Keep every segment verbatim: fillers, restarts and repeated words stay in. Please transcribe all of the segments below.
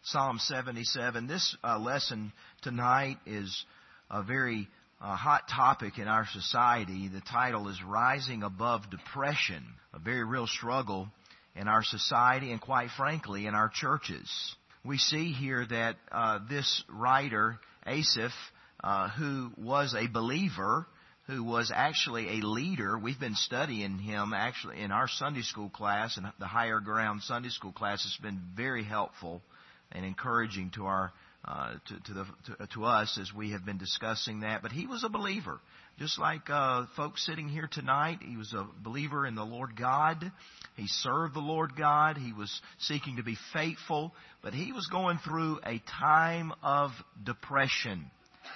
Psalm seventy-seven. This uh, lesson tonight is a very uh, hot topic in our society. The title is Rising Above Depression, a very real struggle in our society and, quite frankly, in our churches. We see here that uh, this writer, Asaph, uh, who was a believer, who was actually a leader. We've been studying him actually in our Sunday school class, and the Higher Ground Sunday school class has been very helpful and encouraging to our uh, to to, the, to to us as we have been discussing that. But he was a believer, just like uh, folks sitting here tonight. He was a believer in the Lord God. He served the Lord God. He was seeking to be faithful, but he was going through a time of depression.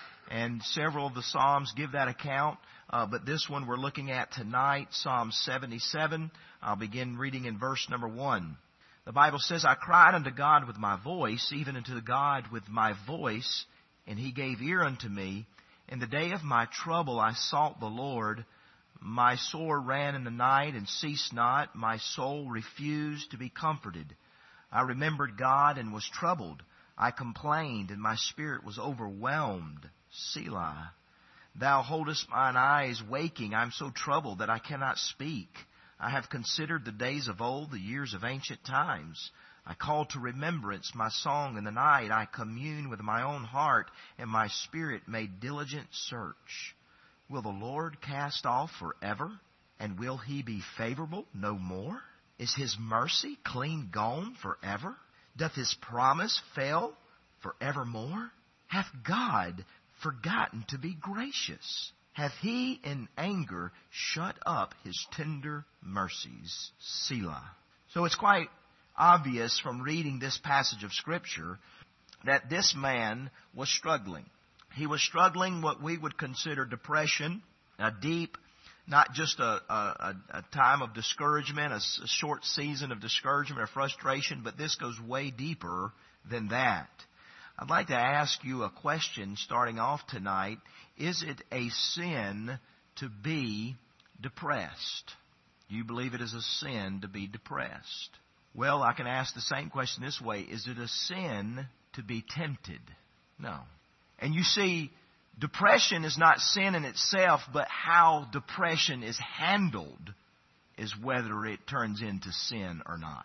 And several of the Psalms give that account, uh, but this one we're looking at tonight, Psalm seventy-seven. I'll begin reading in verse number one. The Bible says, I cried unto God with my voice, even unto God with my voice, and He gave ear unto me. In the day of my trouble I sought the Lord. My sore ran in the night and ceased not. My soul refused to be comforted. I remembered God and was troubled. I complained, and my spirit was overwhelmed. Selah. Thou holdest mine eyes waking. I am so troubled that I cannot speak. I have considered the days of old, the years of ancient times. I call to remembrance my song in the night. I commune with my own heart, and my spirit made diligent search. Will the Lord cast off forever? And will He be favorable no more? Is His mercy clean gone forever? Doth His promise fail forevermore? Hath God forgotten to be gracious? Hath He in anger shut up His tender mercies? Selah. So it's quite obvious from reading this passage of Scripture that this man was struggling. He was struggling what we would consider depression, a deep, not just a, a, a time of discouragement, a, a short season of discouragement or frustration, but this goes way deeper than that. I'd like to ask you a question starting off tonight. Is it a sin to be depressed? Do you believe it is a sin to be depressed? Well, I can ask the same question this way. Is it a sin to be tempted? No. And you see, depression is not sin in itself, but how depression is handled is whether it turns into sin or not.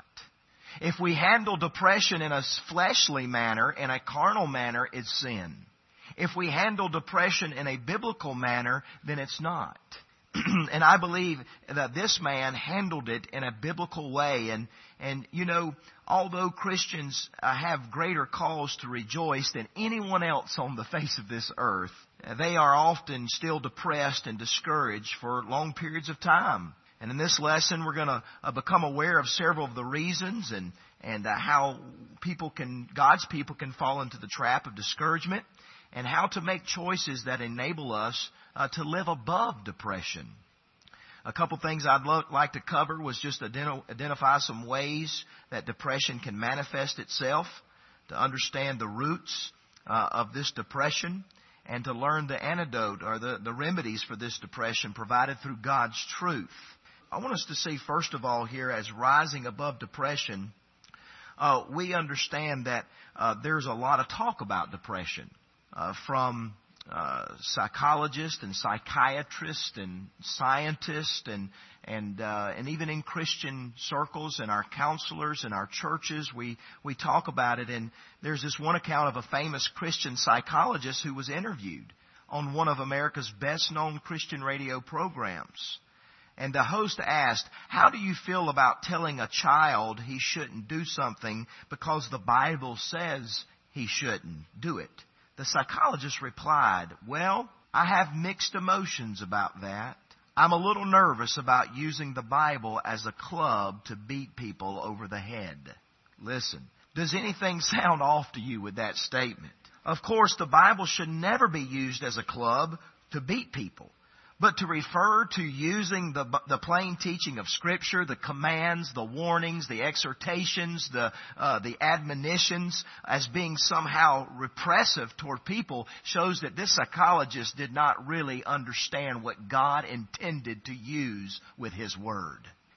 If we handle depression in a fleshly manner, in a carnal manner, it's sin. If we handle depression in a biblical manner, then it's not. And I believe that this man handled it in a biblical way. And, and you know, although Christians uh, have greater cause to rejoice than anyone else on the face of this earth, they are often still depressed and discouraged for long periods of time. And in this lesson, we're going to uh, become aware of several of the reasons and, and uh, how people can, God's people can fall into the trap of discouragement, and how to make choices that enable us uh, to live above depression. A couple things I'd lo- like to cover was just ident- identify some ways that depression can manifest itself, to understand the roots uh, of this depression, and to learn the antidote or the, the remedies for this depression provided through God's truth. I want us to see, first of all, here as rising above depression, uh, we understand that uh, there's a lot of talk about depression uh, from uh, psychologists and psychiatrists and scientists and and uh, and even in Christian circles and our counselors and our churches, we we talk about it. And there's this one account of a famous Christian psychologist who was interviewed on one of America's best-known Christian radio programs. And the host asked, how do you feel about telling a child he shouldn't do something because the Bible says he shouldn't do it? The psychologist replied, well, I have mixed emotions about that. I'm a little nervous about using the Bible as a club to beat people over the head. Listen, does anything sound off to you with that statement? Of course, the Bible should never be used as a club to beat people. But to refer to using the the plain teaching of Scripture, the commands, the warnings, the exhortations, the uh, the admonitions as being somehow repressive toward people shows that this psychologist did not really understand what God intended to use with His Word.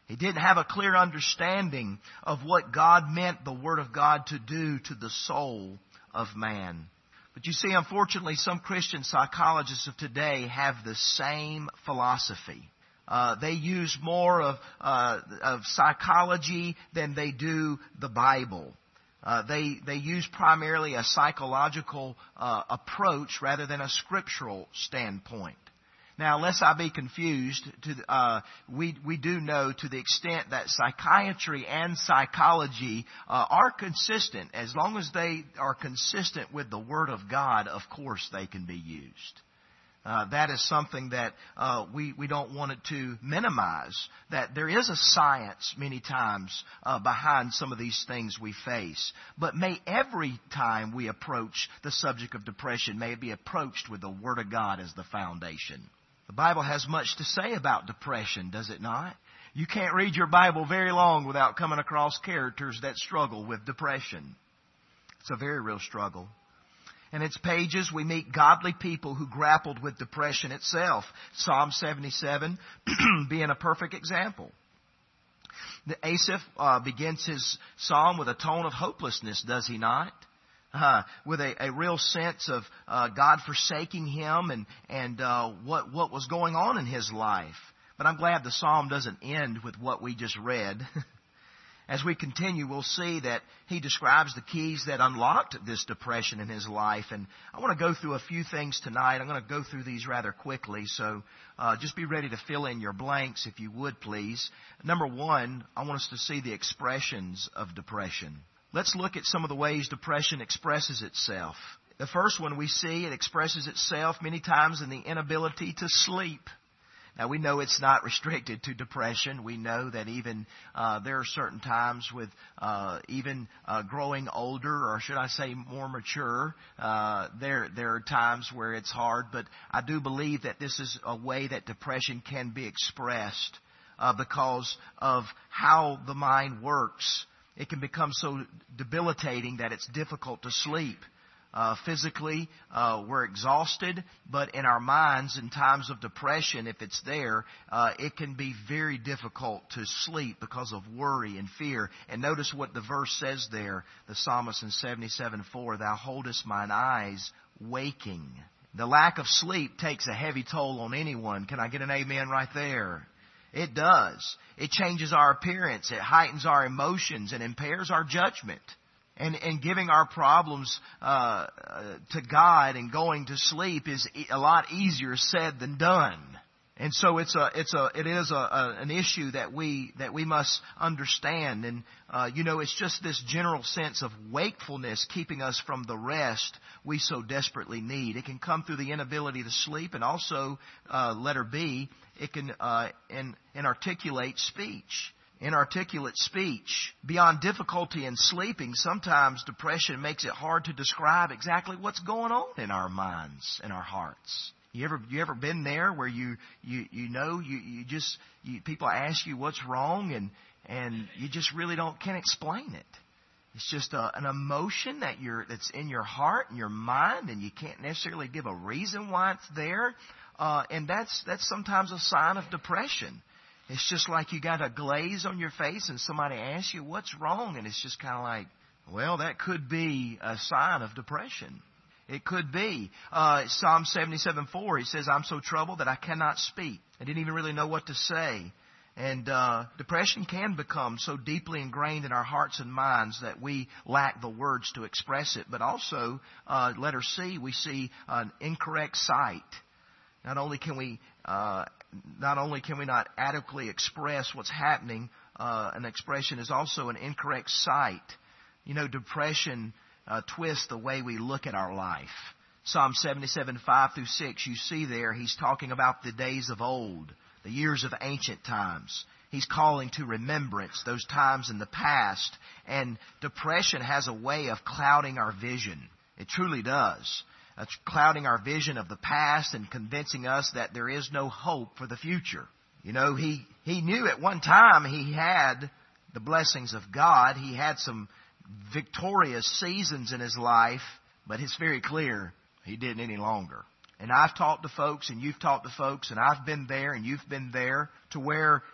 He didn't have a clear understanding of what God meant the Word of God to do to the soul of man. But you see, unfortunately, some Christian psychologists of today have the same philosophy. Uh, they use more of, uh, of psychology than they do the Bible. Uh, they, they use primarily a psychological uh, approach rather than a scriptural standpoint. Now, lest I be confused, to, uh, we, we do know to the extent that psychiatry and psychology uh, are consistent. As long as they are consistent with the Word of God, of course they can be used. Uh, that is something that uh, we, we don't want it to minimize, that there is a science many times uh, behind some of these things we face. But may every time we approach the subject of depression, may it be approached with the Word of God as the foundation. The Bible has much to say about depression, does it not? You can't read your Bible very long without coming across characters that struggle with depression. It's a very real struggle. In its pages, we meet godly people who grappled with depression itself. Psalm seventy-seven being a perfect example. The Asaph uh, begins his psalm with a tone of hopelessness, does he not? Uh, with a, a real sense of uh, God forsaking him and, and uh, what, what was going on in his life. But I'm glad the psalm doesn't end with what we just read. As we continue, we'll see that he describes the keys that unlocked this depression in his life. And I want to go through a few things tonight. I'm going to go through these rather quickly. So uh, just be ready to fill in your blanks if you would, please. Number one, I want us to see the expressions of depression. Let's look at some of the ways depression expresses itself. The first one we see, it expresses itself many times in the inability to sleep. Now, we know it's not restricted to depression. We know that even uh, there are certain times with uh, even uh, growing older, or should I say more mature, uh, there there are times where it's hard. But I do believe that this is a way that depression can be expressed uh, because of how the mind works. It can become so debilitating that it's difficult to sleep. Uh, physically, uh, we're exhausted, but in our minds, in times of depression, if it's there, uh, it can be very difficult to sleep because of worry and fear. And notice what the verse says there, the psalmist in seventy-seven four, "Thou holdest mine eyes waking." The lack of sleep takes a heavy toll on anyone. Can I get an amen right there? It does. It changes our appearance. It heightens our emotions and impairs our judgment. And, and giving our problems uh, to God and going to sleep is a lot easier said than done. And so it's a, it's a, it is a, a, an issue that we that we must understand. And uh, you know, it's just this general sense of wakefulness keeping us from the rest we so desperately need. It can come through the inability to sleep, and also uh, letter B, it can uh, in, inarticulate speech. Inarticulate speech. Beyond difficulty in sleeping, sometimes depression makes it hard to describe exactly what's going on in our minds and our hearts. You ever you ever been there where you you you know you you just you, people ask you what's wrong and and you just really don't can't explain it. It's just a, an emotion that you're that's in your heart and your mind, and you can't necessarily give a reason why it's there. Uh, and that's that's sometimes a sign of depression. It's just like you got a glaze on your face and somebody asks you what's wrong, and it's just kind of like, well, that could be a sign of depression. It could be. Uh, Psalm seventy-seven four, he says, "I'm so troubled that I cannot speak." I didn't even really know what to say. And uh, depression can become so deeply ingrained in our hearts and minds that we lack the words to express it. But also, uh, letter C, we see an incorrect sight. Not only can we uh, not only can we not adequately express what's happening, uh, an expression is also an incorrect sight. You know, depression uh, twists the way we look at our life. Psalm seventy-seven five through six, you see there, he's talking about the days of old, the years of ancient times. He's calling to remembrance those times in the past. And depression has a way of clouding our vision. It truly does. It's clouding our vision of the past and convincing us that there is no hope for the future. You know, he, he knew at one time he had the blessings of God. He had some victorious seasons in his life, but it's very clear he didn't any longer. And I've talked to folks, and you've talked to folks, and I've been there, and you've been there, to where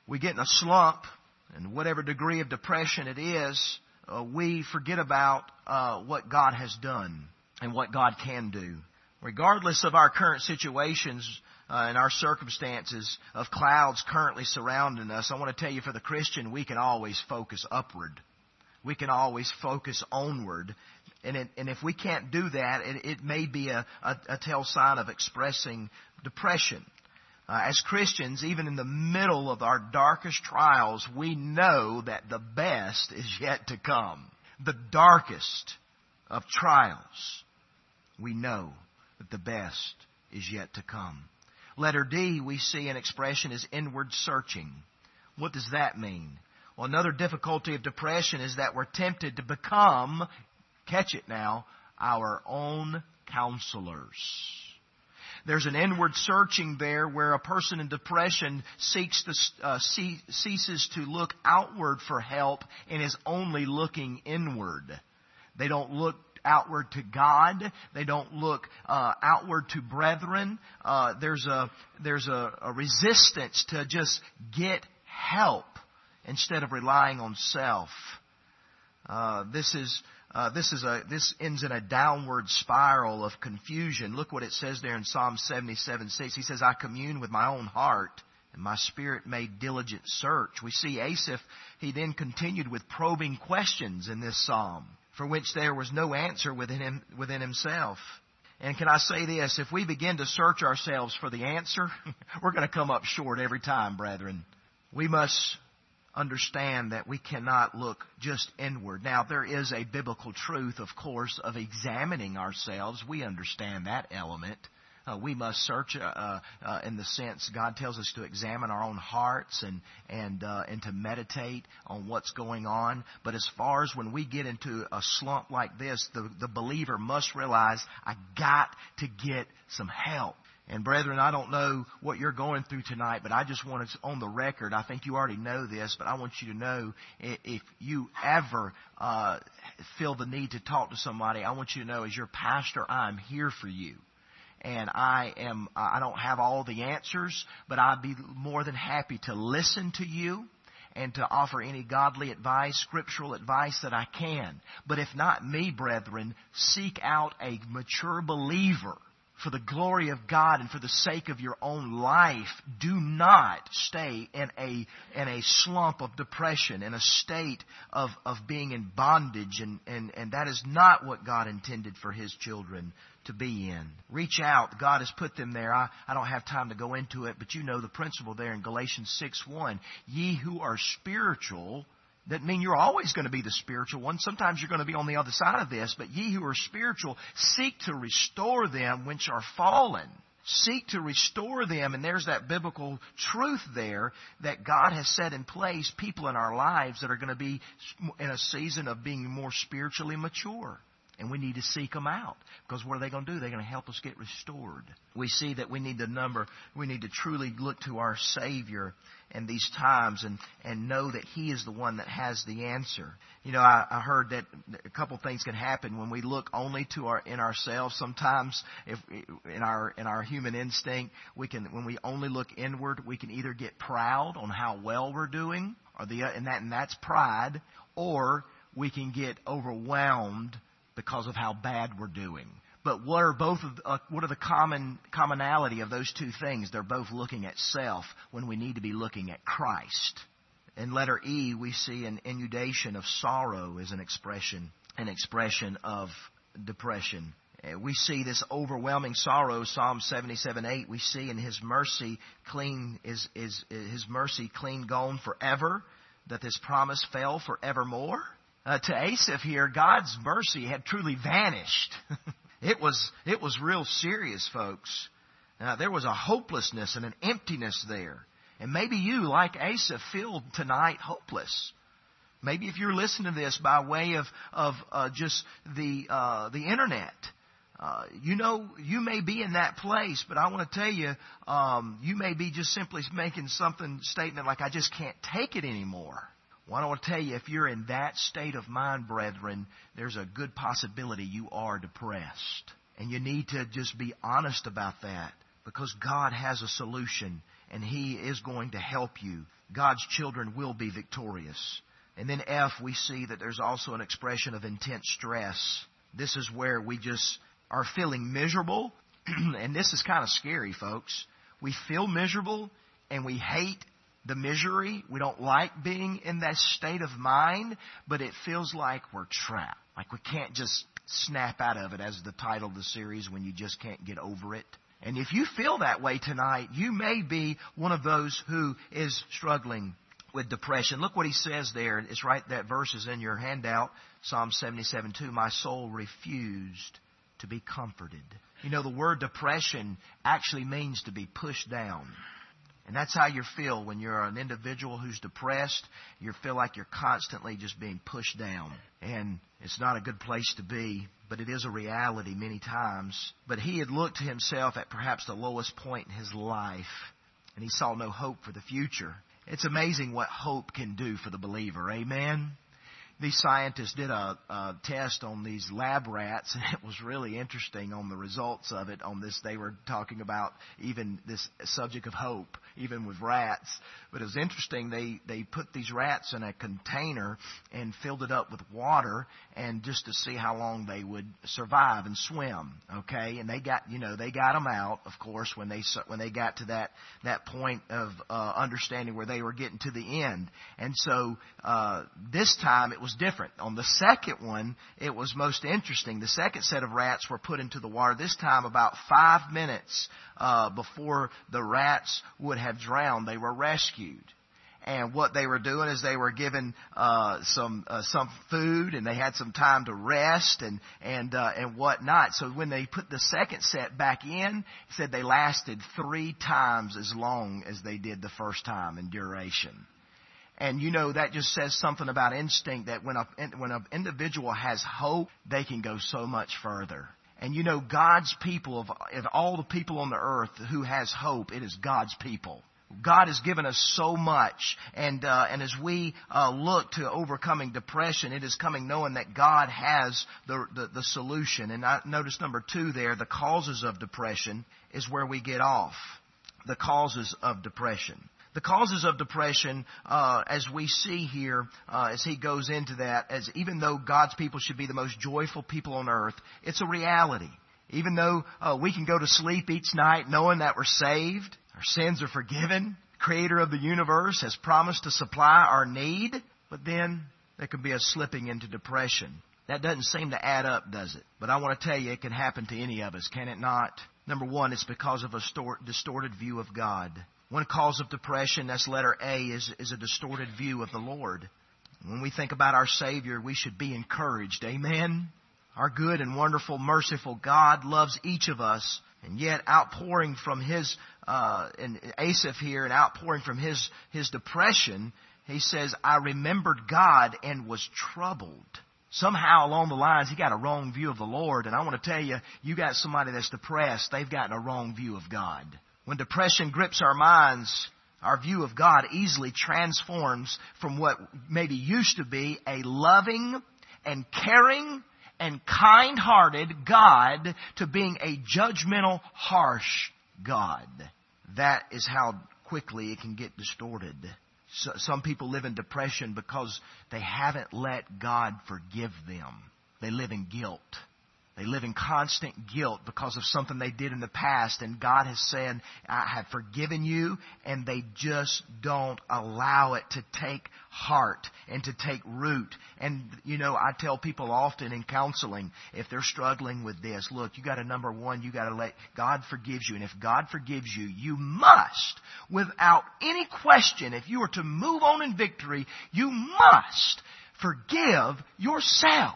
we get in a slump, and whatever degree of depression it is, uh, we forget about uh, what God has done and what God can do. Regardless of our current situations uh, and our circumstances of clouds currently surrounding us, I want to tell you, for the Christian, we can always focus upward. We can always focus onward. And, it, and if we can't do that, it, it may be a, a, a tell sign of expressing depression. Uh, as Christians, even in the middle of our darkest trials, we know that the best is yet to come. The darkest of trials, we know that the best is yet to come. Letter D, we see an expression is inward searching. What does that mean? Well, another difficulty of depression is that we're tempted to become, catch it now, our own counselors. There's an inward searching there where a person in depression seeks to, uh, see, ceases to look outward for help and is only looking inward. They don't look outward to God. They don't look uh, outward to brethren. Uh, there's a there's a, a resistance to just get help instead of relying on self. Uh, this is uh, this is a this ends in a downward spiral of confusion. Look what it says there in Psalm seventy-seven six. He says, "I commune with my own heart, and my spirit made diligent search." We see Asaph, he then continued with probing questions in this psalm, for which there was no answer within him within himself. And can I say this? If we begin to search ourselves for the answer, we're going to come up short every time, brethren. We must understand that we cannot look just inward. Now, there is a biblical truth, of course, of examining ourselves. We understand that element. Uh, we must search uh, uh, in the sense God tells us to examine our own hearts and and uh, and to meditate on what's going on. But as far as when we get into a slump like this, the, the believer must realize, I got to get some help. And brethren, I don't know what you're going through tonight, but I just want to, on the record, I think you already know this, but I want you to know, if you ever uh, feel the need to talk to somebody, I want you to know, as your pastor, I'm here for you. And I am, I don't have all the answers, but I'd be more than happy to listen to you and to offer any godly advice, scriptural advice that I can. But if not me, brethren, seek out a mature believer for the glory of God and for the sake of your own life. Do not stay in a in a slump of depression, in a state of, of being in bondage, and, and, and that is not what God intended for His children to be in. Reach out. God has put them there. I, I don't have time to go into it, but you know the principle there in Galatians six one. Ye who are spiritual, doesn't mean you're always going to be the spiritual one. Sometimes you're going to be on the other side of this. But ye who are spiritual, seek to restore them which are fallen. Seek to restore them. And there's that biblical truth there that God has set in place people in our lives that are going to be in a season of being more spiritually mature. And we need to seek them out. Because what are they going to do? They're going to help us get restored. We see that we need to number, we need to truly look to our Savior in these times and, and know that He is the one that has the answer. You know, I, I heard that a couple things can happen when we look only to our in ourselves. Sometimes, if in our in our human instinct, we can when we only look inward, we can either get proud on how well we're doing, or the and that and that's pride, or we can get overwhelmed because of how bad we're doing. But what are both of, uh, what are the common commonality of those two things? They're both looking at self when we need to be looking at Christ. In letter E, we see an inundation of sorrow as an expression, an expression of depression. Uh, we see this overwhelming sorrow. Psalm seventy-seven eight. We see in His mercy clean is is His mercy clean gone forever. That this promise fell forevermore. Uh, to Asaph here, God's mercy had truly vanished. It was it was real serious, folks. Uh, there was a hopelessness and an emptiness there. And maybe you, like Asaph, feel tonight hopeless. Maybe if you're listening to this by way of of uh, just the uh, the internet, uh, you know you may be in that place. But I want to tell you, um, you may be just simply making something statement like, "I just can't take it anymore." Well, I want to tell you, if you're in that state of mind, brethren, there's a good possibility you are depressed. And you need to just be honest about that, because God has a solution, and He is going to help you God's children will be victorious. And then F, we see that there's also an expression of intense stress. This is where we just are feeling miserable. And this is kind of scary, folks. We feel miserable and we hate the misery. We don't like being in that state of mind, but it feels like we're trapped. Like we can't just snap out of it, as the title of the series, when you just can't get over it. And if you feel that way tonight, you may be one of those who is struggling with depression. Look what he says there. It's right, that verse is in your handout. Psalm seventy-seven two. My soul refused to be comforted. You know, the word depression actually means to be pushed down. And that's how you feel when you're an individual who's depressed. You feel like you're constantly just being pushed down. And it's not a good place to be, but it is a reality many times. But he had looked to himself at perhaps the lowest point in his life, and he saw no hope for the future. It's amazing what hope can do for the believer. Amen? These scientists did a, a test on these lab rats, and it was really interesting on the results of it. On this, they were talking about even this subject of hope, even with rats. But it was interesting. They they put these rats in a container and filled it up with water, and just to see how long they would survive and swim. Okay, and they got you know they got them out, of course, when they when they got to that that point of uh, understanding where they were getting to the end. And so uh, this time it was different. On the second one, it was most interesting. The second set of rats were put into the water, this time about five minutes uh, before the rats would have drowned. They were rescued. And what they were doing is they were given uh, some uh, some food, and they had some time to rest and and uh, and whatnot. So when they put the second set back in, it said they lasted three times as long as they did the first time in duration. And you know, that just says something about instinct, that when a, when an individual has hope, they can go so much further. And you know, God's people, of, of all the people on the earth who has hope, it is God's people. God has given us so much. And uh, and as we uh, look to overcoming depression, it is coming knowing that God has the, the, the solution. And I notice number two there, the causes of depression is where we get off. The causes of depression. The causes of depression, uh, as we see here, uh, as he goes into that, as even though God's people should be the most joyful people on earth, it's a reality. Even though uh, we can go to sleep each night knowing that we're saved, our sins are forgiven, the Creator of the universe has promised to supply our need, but then there can be a slipping into depression. That doesn't seem to add up, does it? But I want to tell you, it can happen to any of us, can it not? Number one, it's because of a distorted view of God. One cause of depression, that's letter A, is, is a distorted view of the Lord. When we think about our Savior, we should be encouraged. Amen? Our good and wonderful, merciful God loves each of us, and yet outpouring from His, uh, and Asaph here, and outpouring from his, his depression, he says, I remembered God and was troubled. Somehow along the lines, he got a wrong view of the Lord, and I want to tell you, you got somebody that's depressed, they've gotten a wrong view of God. When depression grips our minds, our view of God easily transforms from what maybe used to be a loving and caring and kind-hearted God to being a judgmental, harsh God. That is how quickly it can get distorted. So, some people live in depression because they haven't let God forgive them. They live in guilt. They live in constant guilt because of something they did in the past. And God has said, I have forgiven you. And they just don't allow it to take heart and to take root. And, you know, I tell people often in counseling, if they're struggling with this, look, you got to, number one, you got to let God forgive you. And if God forgives you, you must, without any question, if you are to move on in victory, you must forgive yourself.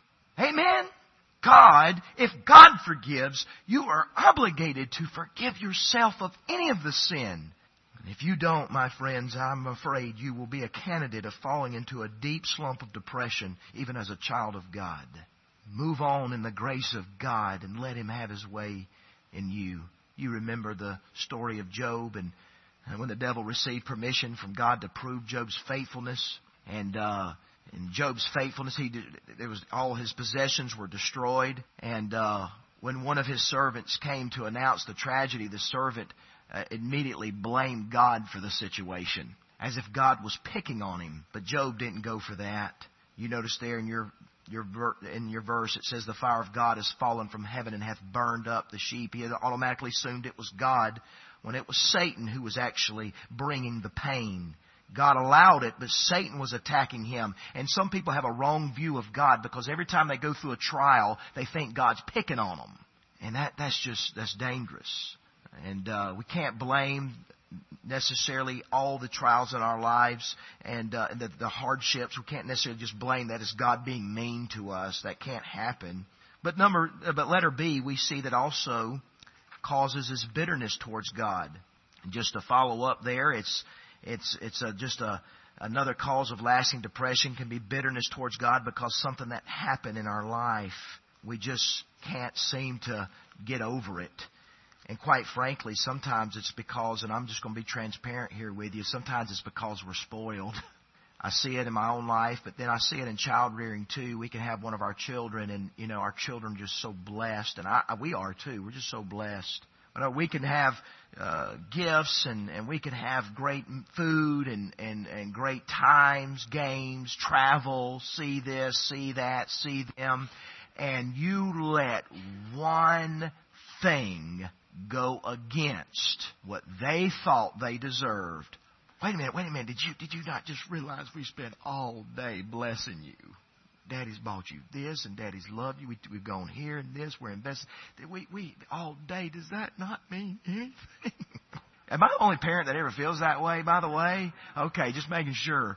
Amen? God, if God forgives, you are obligated to forgive yourself of any of the sin. And if you don't, my friends, I'm afraid you will be a candidate of falling into a deep slump of depression, even as a child of God. Move on in the grace of God and let Him have His way in you. You remember the story of Job, and when the devil received permission from God to prove Job's faithfulness, and uh In Job's faithfulness, he did, there was all his possessions were destroyed. And uh, when one of his servants came to announce the tragedy, the servant uh, immediately blamed God for the situation. as if God was picking on him. But Job didn't go for that. You notice there in your your in your verse it says the fire of God has fallen from heaven and hath burned up the sheep. He had automatically assumed it was God when it was Satan who was actually bringing the pain. God allowed it, but Satan was attacking him. And some people have a wrong view of God because every time they go through a trial, they think God's picking on them. And that, that's just, that's dangerous. And uh, we can't blame necessarily all the trials in our lives and uh, the, the hardships. We can't necessarily just blame that as God being mean to us. That can't happen. But number, but letter B, we see that also causes is bitterness towards God. And just to follow up there, it's it's it's a, just a another cause of lasting depression can be bitterness towards God because something that happened in our life we just can't seem to get over it. And quite frankly, sometimes it's because, and I'm just going to be transparent here with you, sometimes it's because we're spoiled. I see it in my own life, but then I see it in child rearing too. We can have one of our children, and you know our children are just so blessed, and I, we are too. We're just so blessed. You know, we can have uh, gifts, and, and we can have great food, and, and, and great times, games, travel, see this, see that, see them, and you let one thing go against what they thought they deserved. Wait a minute, wait a minute. Did you did you not just realize we spent all day blessing you? Daddy's bought you this, and Daddy's loved you. We, we've gone here and this. We're invested. We we all day. Does that not mean anything? Am I the only parent that ever feels that way? By the way, okay, just making sure.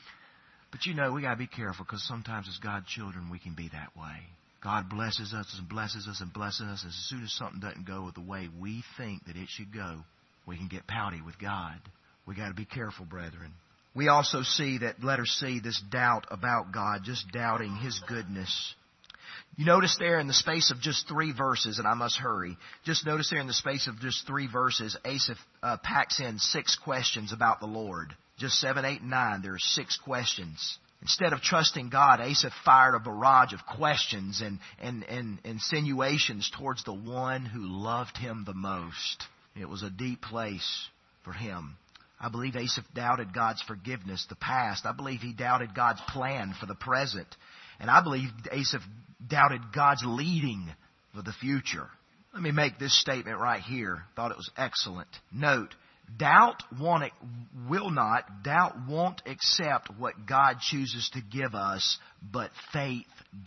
But you know, we gotta be careful because sometimes as God's children, we can be that way. God blesses us and blesses us and blesses us. As soon as something doesn't go the way we think that it should go, we can get pouty with God. We got to be careful, brethren. We also see that letter C, this doubt about God, just doubting His goodness. You notice there in the space of just three verses, and I must hurry, just notice there in the space of just three verses, Asaph uh, packs in six questions about the Lord. Just seven, eight, and nine, there are six questions. Instead of trusting God, Asaph fired a barrage of questions and, and, and insinuations towards the one who loved him the most. It was a deep place for him. I believe Asaph doubted God's forgiveness, the past. I believe he doubted God's plan for the present. And I believe Asaph doubted God's leading for the future. Let me make this statement right here. Thought it was excellent. Note, doubt won't, will not, doubt won't accept what God chooses to give us, but faith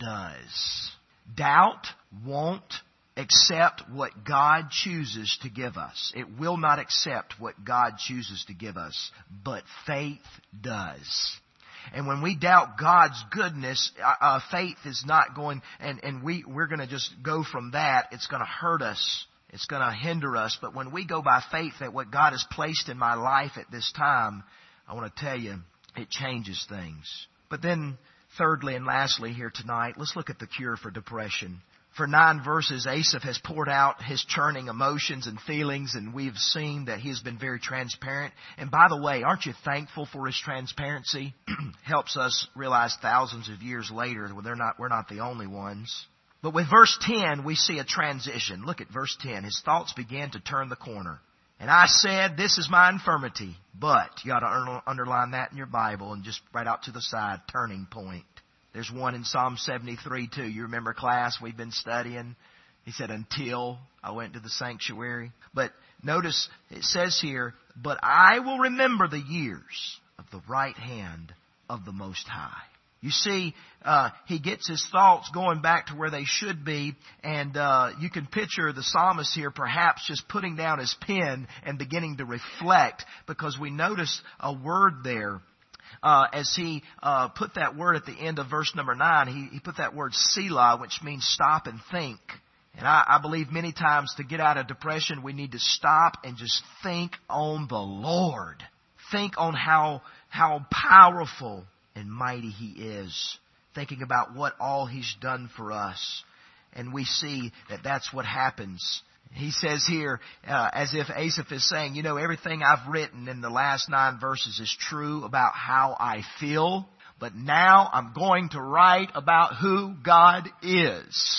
does. Doubt won't accept what God chooses to give us. It will not accept what God chooses to give us, but faith does. And when we doubt God's goodness, uh, faith is not going, and, and we, we're going to just go from that. It's going to hurt us. It's going to hinder us. But when we go by faith that what God has placed in my life at this time, I want to tell you, it changes things. But then thirdly and lastly here tonight, let's look at the cure for depression. For nine verses, Asaph has poured out his churning emotions and feelings, and we've seen that he has been very transparent. And by the way, aren't you thankful for his transparency? Helps us realize thousands of years later that they're not, we're not the only ones. But with verse ten, we see a transition. Look at verse ten. His thoughts began to turn the corner. And I said, this is my infirmity. But, you ought to underline that in your Bible and just right out to the side, turning point. There's one in Psalm seventy-three too. You remember, class, we've been studying. He said, until I went to the sanctuary. But notice it says here, but I will remember the years of the right hand of the Most High. You see, uh, he gets his thoughts going back to where they should be. And uh, you can picture the psalmist here perhaps just putting down his pen and beginning to reflect, because we notice a word there. Uh, as he uh, put that word at the end of verse number nine, he, he put that word Selah, which means stop and think. And I, I believe many times to get out of depression, we need to stop and just think on the Lord. Think on how how powerful and mighty He is. Thinking about what all He's done for us. And we see that that's what happens. He says here, uh, as if Asaph is saying, you know, everything I've written in the last nine verses is true about how I feel. But now I'm going to write about who God is.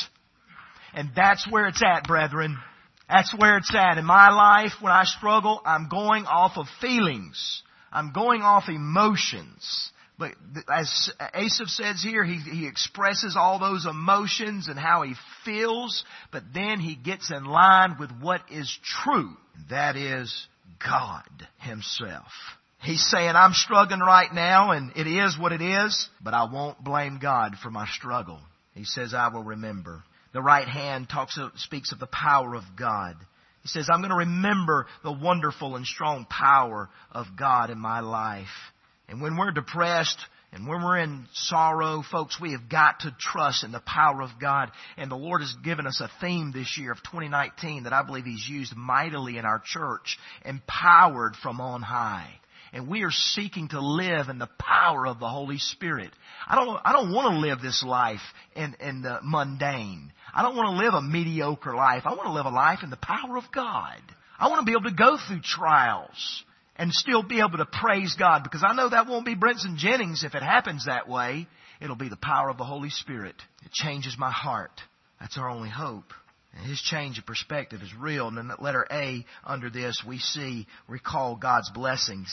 And that's where it's at, brethren. That's where it's at. In my life, when I struggle, I'm going off of feelings. I'm going off emotions. But as Asaph says here, he, he expresses all those emotions and how he feels, but then he gets in line with what is true. That is God Himself. He's saying, I'm struggling right now, and it is what it is, but I won't blame God for my struggle. He says, I will remember. The right hand talks of, speaks of the power of God. He says, I'm going to remember the wonderful and strong power of God in my life. And when we're depressed and when we're in sorrow, folks, we have got to trust in the power of God. And the Lord has given us a theme this year of twenty nineteen that I believe He's used mightily in our church, empowered from on high. And we are seeking to live in the power of the Holy Spirit. I don't, I don't want to live this life in, in the mundane. I don't want to live a mediocre life. I want to live a life in the power of God. I want to be able to go through trials and still be able to praise God, because I know that won't be Brenton Jennings if it happens that way. It'll be the power of the Holy Spirit. It changes my heart. That's our only hope. And His change of perspective is real. And in the letter A under this, we see, recall God's blessings.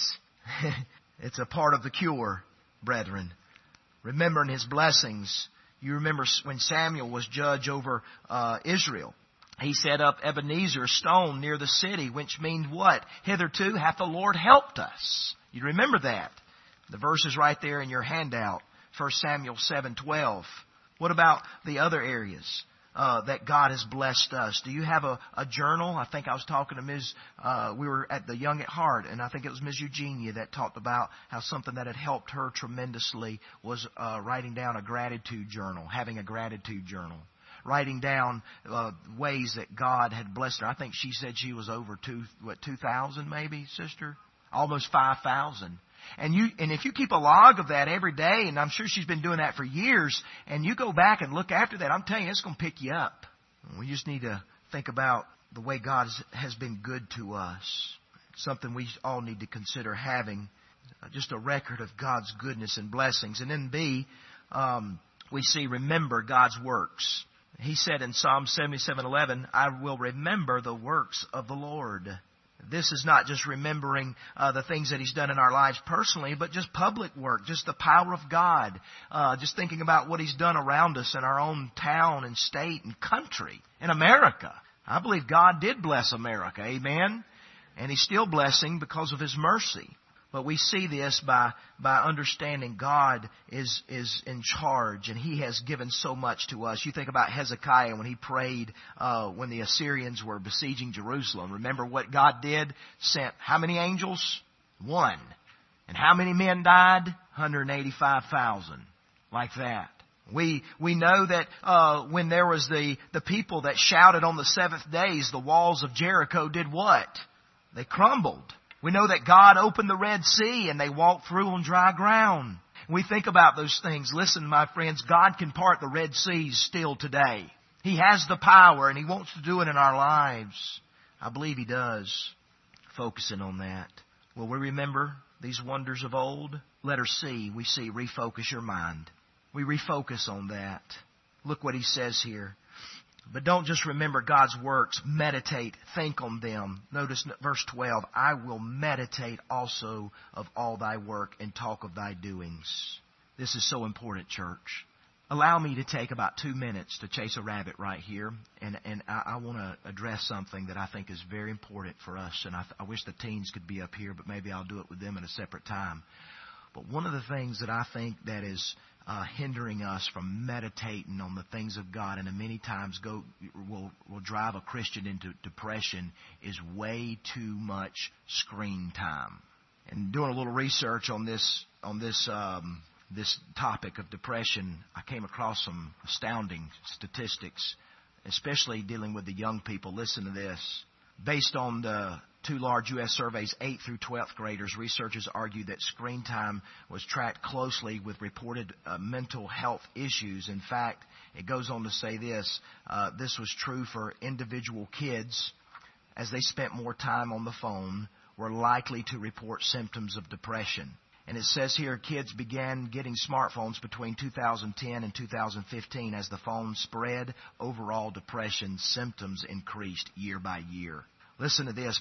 It's a part of the cure, brethren. Remembering His blessings. You remember when Samuel was judge over uh, Israel. He set up Ebenezer, stone near the city, which means what? Hitherto hath the Lord helped us. You remember that. The verse is right there in your handout. First Samuel seven twelve. What about the other areas uh, that God has blessed us? Do you have a, a journal? I think I was talking to Miz Uh, we were at the Young at Heart, and I think it was Miz Eugenia that talked about how something that had helped her tremendously was uh, writing down a gratitude journal, having a gratitude journal. Writing down uh, ways that God had blessed her. I think she said she was over two, what, two thousand maybe, sister? Almost five thousand. And you, and if you keep a log of that every day, and I'm sure she's been doing that for years, and you go back and look after that, I'm telling you, it's going to pick you up. We just need to think about the way God has been good to us. Something we all need to consider having, just a record of God's goodness and blessings. And then B, um, we see remember God's works. He said in Psalm seventy-seven eleven, I will remember the works of the Lord. This is not just remembering uh, the things that He's done in our lives personally, but just public work, just the power of God. Uh, just thinking about what He's done around us in our own town and state and country, in America. I believe God did bless America, amen? And He's still blessing because of His mercy. But we see this by, by understanding God is, is in charge, and He has given so much to us. You think about Hezekiah when he prayed uh, when the Assyrians were besieging Jerusalem. Remember what God did? Sent how many angels? One. And how many men died? one hundred eighty-five thousand. Like that. We we know that uh, when there was the, the people that shouted on the seventh days, the walls of Jericho did what? They crumbled. We know that God opened the Red Sea and they walked through on dry ground. We think about those things. Listen, my friends, God can part the Red Seas still today. He has the power and He wants to do it in our lives. I believe He does. Focusing on that. Will we remember these wonders of old? Letter C, we see refocus your mind. We refocus on that. Look what he says here. But don't just remember God's works. Meditate. Think on them. Notice verse twelve. I will meditate also of all thy work and talk of thy doings. This is so important, church. Allow me to take about two minutes to chase a rabbit right here. And, and I, I want to address something that I think is very important for us. And I, I wish the teens could be up here, but maybe I'll do it with them at a separate time. But one of the things that I think that is uh, hindering us from meditating on the things of God, and many times go will will drive a Christian into depression, is way too much screen time. And doing a little research on this on this um, this topic of depression, I came across some astounding statistics, especially dealing with the young people. Listen to this. Based on the two large U S surveys, eighth through twelfth graders, researchers argue that screen time was tracked closely with reported uh, mental health issues. In fact, it goes on to say this. Uh, this was true for individual kids. As they spent more time on the phone, were likely to report symptoms of depression. And it says here kids began getting smartphones between two thousand ten and two thousand fifteen. As the phone spread, overall depression symptoms increased year by year. Listen to this.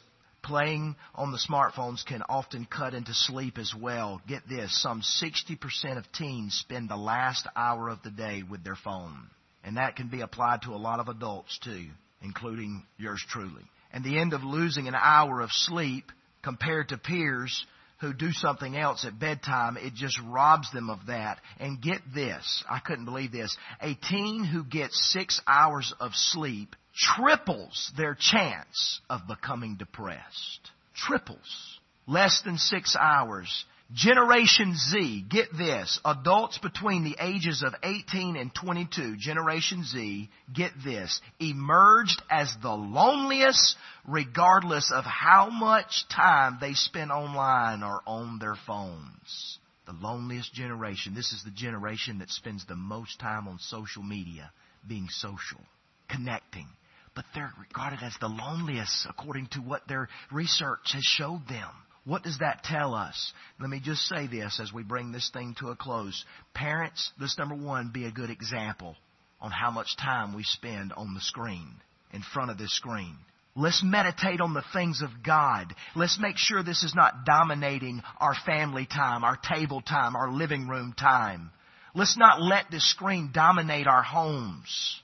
Playing on the smartphones can often cut into sleep as well. Get this, some sixty percent of teens spend the last hour of the day with their phone. And that can be applied to a lot of adults too, including yours truly. And the end of losing an hour of sleep compared to peers who do something else at bedtime, it just robs them of that. And get this, I couldn't believe this, a teen who gets six hours of sleep triples their chance of becoming depressed. Triples. Less than six hours. Generation Z, get this, adults between the ages of eighteen and twenty-two, Generation Z, get this, emerged as the loneliest regardless of how much time they spend online or on their phones. The loneliest generation. This is the generation that spends the most time on social media, being social, connecting. But they're regarded as the loneliest according to what their research has showed them. What does that tell us? Let me just say this as we bring this thing to a close. Parents, let's number one, be a good example on how much time we spend on the screen, in front of this screen. Let's meditate on the things of God. Let's make sure this is not dominating our family time, our table time, our living room time. Let's not let this screen dominate our homes.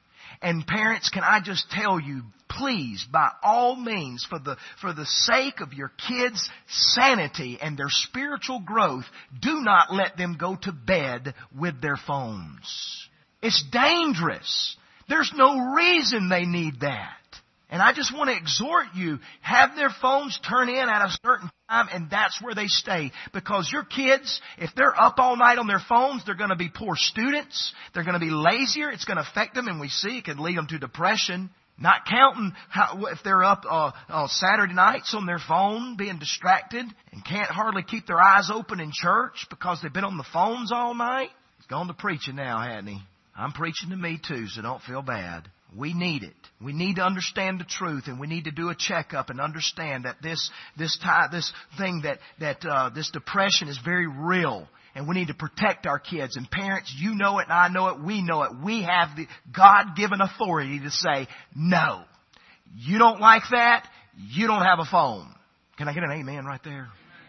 And parents, can I just tell you, please, by all means, for the, for the sake of your kids' sanity and their spiritual growth, do not let them go to bed with their phones. It's dangerous. There's no reason they need that. And I just want to exhort you, have their phones turn in at a certain time, and that's where they stay. Because your kids, if they're up all night on their phones, they're going to be poor students. They're going to be lazier. It's going to affect them, and we see it can lead them to depression. Not counting how, if they're up uh, uh, Saturday nights on their phone, being distracted, and can't hardly keep their eyes open in church because they've been on the phones all night. He's gone to preaching now, hasn't he? I'm preaching to me too, so don't feel bad. We need it. We need to understand the truth, and we need to do a checkup and understand that this this ty- this thing that that uh, this depression is very real, and we need to protect our kids. And parents, you know it, and I know it. We know it. We have the God-given authority to say no. You don't like that? You don't have a phone. Can I get an amen right there?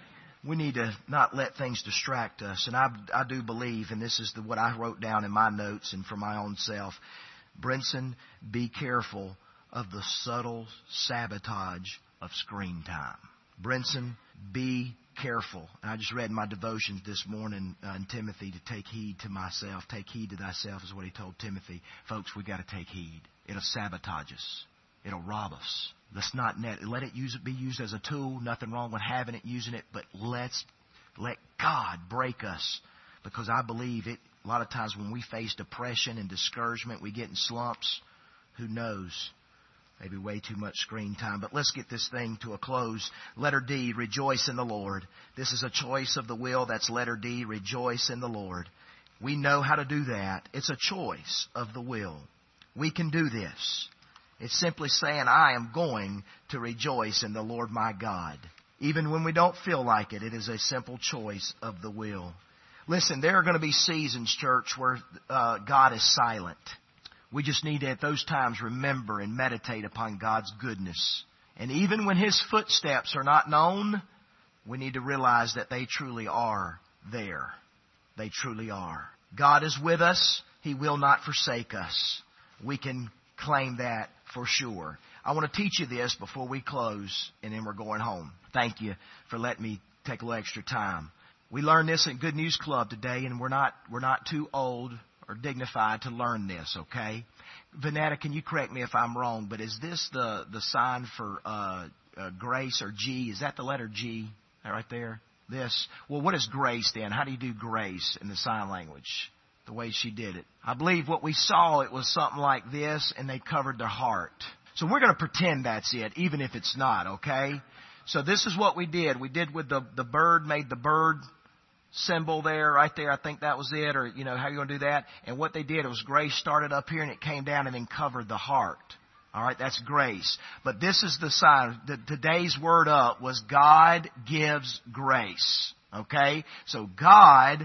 We need to not let things distract us, and I I do believe, and this is the, what I wrote down in my notes and for my own self. Brinson, be careful of the subtle sabotage of screen time. Brinson, be careful. And I just read in my devotions this morning uh, in Timothy to take heed to myself. Take heed to thyself is what he told Timothy. Folks, we've got to take heed. It'll sabotage us. It'll rob us. Let's not net, let it use, be used as a tool. Nothing wrong with having it, using it. But let's let God break us, because I believe it. A lot of times when we face depression and discouragement, we get in slumps. Who knows? Maybe way too much screen time. But let's get this thing to a close. Letter D, rejoice in the Lord. This is a choice of the will. That's letter D, rejoice in the Lord. We know how to do that. It's a choice of the will. We can do this. It's simply saying, I am going to rejoice in the Lord my God. Even when we don't feel like it, it is a simple choice of the will. Listen, there are going to be seasons, church, where uh, God is silent. We just need to, at those times, remember and meditate upon God's goodness. And even when His footsteps are not known, we need to realize that they truly are there. They truly are. God is with us. He will not forsake us. We can claim that for sure. I want to teach you this before we close, and then we're going home. Thank you for letting me take a little extra time. We learned this at Good News Club today, and we're not we're not too old or dignified to learn this, okay? Vanetta, can you correct me if I'm wrong, but is this the, the sign for uh, uh, grace or G? Is that the letter G right there? This? Well, what is grace then? How do you do grace in the sign language? The way she did it. I believe what we saw, it was something like this, and they covered their heart. So we're going to pretend that's it, even if it's not, okay? So this is what we did. We did with the, the bird, made the bird symbol there, right there. I think that was it, or, you know, how you going to do that? And what they did, it was grace started up here and it came down and then covered the heart. All right, that's grace. But this is the sign. The, today's word up was God gives grace. Okay? So God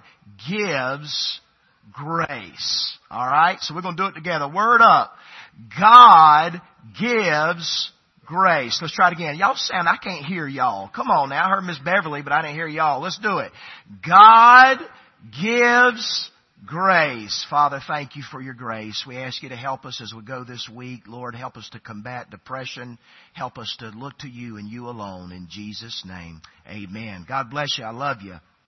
gives grace. All right? So we're going to do it together. Word up. God gives grace. Let's try it again. Y'all sound, I can't hear y'all. Come on now. I heard Miss Beverly, but I didn't hear y'all. Let's do it. God gives grace. Father, thank you for your grace. We ask you to help us as we go this week. Lord, help us to combat depression. Help us to look to you and you alone. In Jesus' name, amen. God bless you. I love you.